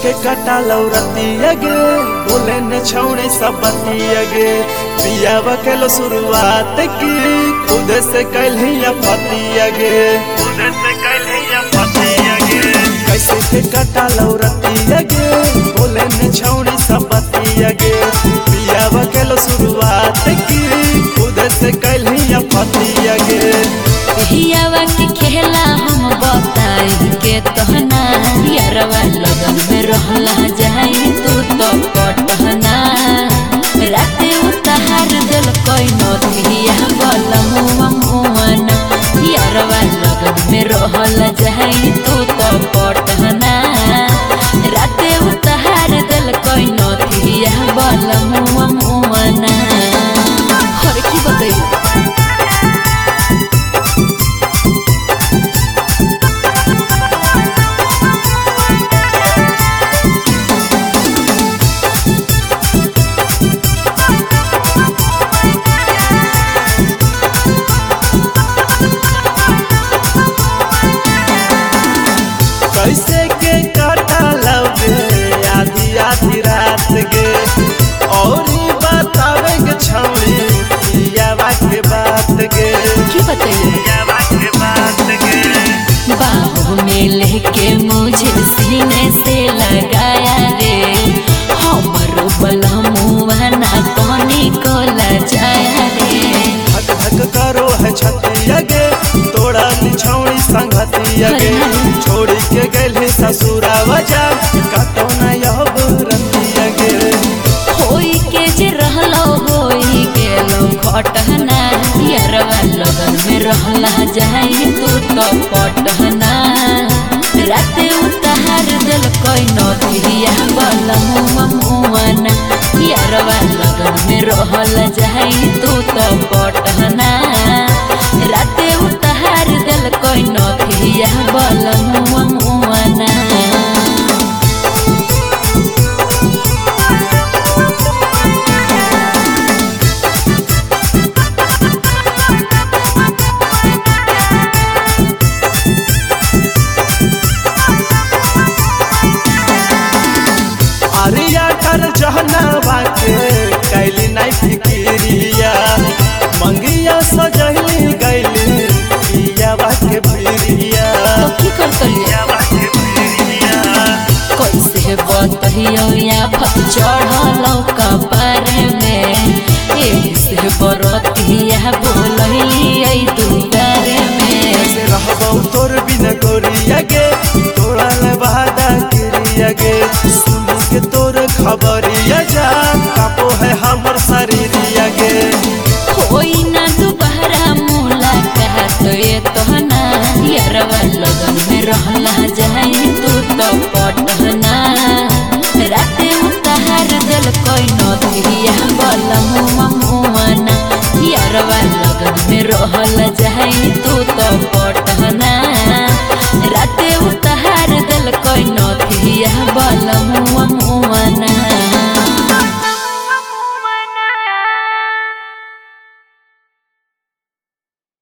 के कटा लौरतिया गे बोले न छौड़े सबतिया गे पियावा के लो शुरुआत की खुद से कहलिया पतिया गे कैसे के कटा लौरतिया गे बोले न छौड़े सबतिया गे पियावा के लो शुरुआत की खुद से कहलिया पतिया गे पियावा के खेला हम बताई के तहना यारवा लगन में रहला जाई तू तो कटहना राते उतार दिल कोई नथिया बलमुआ मुआना यारवा लगन में रहला जाई तू तो कटहना राते उतार दिल कोई नथिया बलमुआ मुआना हर की बताई कैसे के काटा लगे आधी आधी रात गे और बतावे के छौड़ी पियावा के बात गे की बताइए बाहों में लेके मुझे सीने से लगाया रे हमरो बलमुआ ना पानी को लजाया रे धक धक करो है छतिया गे तोड़ा छौड़ी संगतिया गे छोड़ी के गली ससुरावा जा काटो ना यह रतिया गे होई के जे रहलो होई गेलो घटना यारवा लगन में रहला जाई तू तो पटहना राते उतार दिल कोई नथिया बलमुआ मुआना यारवा लगन में रहला जाई तू तो पटहना राते उतार दिल कोई नथिया बलमुआ मुआना अरिया कर जहनावा के कैली नहीं फिकिरिया मंगिया सजली गैली पियावा के बिरिया तो की कर कलिया कैसे बतहियो या चढ़लो कपार में एही से बरतिया बोलैली दुबार में कैसे रहबौ तोर बिना गोरिया गे तोड़ा ले वादा गिरिया गे सुनी के तोर खबरिया जा कापो है हमर शरीरिया गे कोई ना दोबारा मुलाकात ये तहना यारवा लगन में रहला जाई तू तो पटहना राते उतार दिल कोई नथिया बलमुआ मुआना यारवा लगन में रहला जाई तू तो पटहना